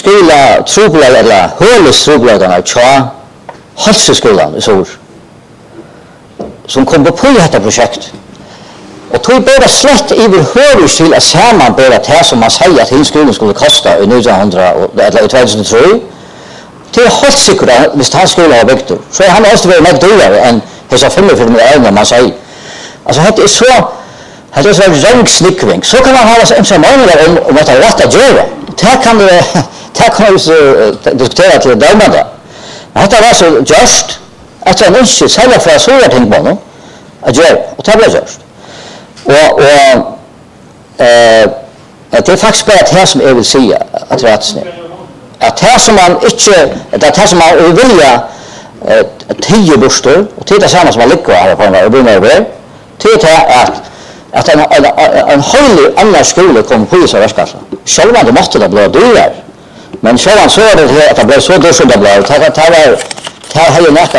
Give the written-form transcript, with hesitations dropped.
skriva trublar eller höles trublarna tja Halseskolan i Sor som kom på detta projekt. Och tog bara slett överhuvud till att sammanbära det som man säger att hela skolan skulle kosta i 1900 eller 2003 till helt säkert hvis han skulle ha byggt det. Så han måste vara mycket dyrare än dessa 45 miljoner man säger. Alltså det är så ränksnickring. Så kan man ha en som många om att det är rätt att göra. Det kan vi diskutera till dömande. Men det var så just att jag inte sälja för så jag tänkte på nu att göra. Och det blev just. Och det är faktiskt bara det som jag vill säga att rättsni. Att det som man inte, det som man vilja 10 bostor och det är samma som man lyckar här på en brinna över. Det är att en höjlig annan skola kommer på i så världskassa. Själva det måste det bli dyrare. Men själva så är det att det blev så dyrt som det blev. Det här är ju nästan